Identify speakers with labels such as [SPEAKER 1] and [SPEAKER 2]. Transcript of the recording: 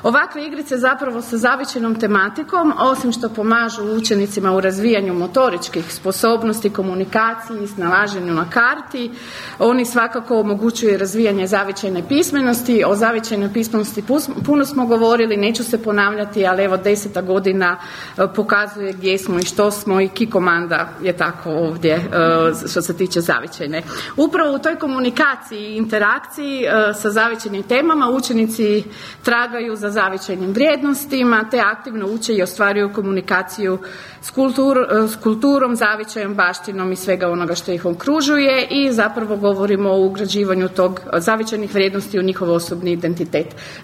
[SPEAKER 1] Ovakve igrice zapravo sa zavičajnom tematikom, osim što pomažu učenicima u razvijanju motoričkih sposobnosti, komunikaciji, snalaženju na karti, oni svakako omogućuju razvijanje zavičajne pismenosti. O zavičajnoj pismenosti puno smo govorili, neću se ponavljati, ali evo 10. godina pokazuje gdje smo i što smo i Kikomanda je tako ovdje što se tiče zavičajne. Upravo u toj komunikaciji i interakciji sa zavičajnim temama učenici tragaju za zavičajnim vrijednostima te aktivno uče i ostvaruju komunikaciju s kulturom, zavičajem, baštinom i svega onoga što ih okružuje i zapravo govorimo o ugrađivanju tog zavičajnih vrijednosti u njihov osobni identitet.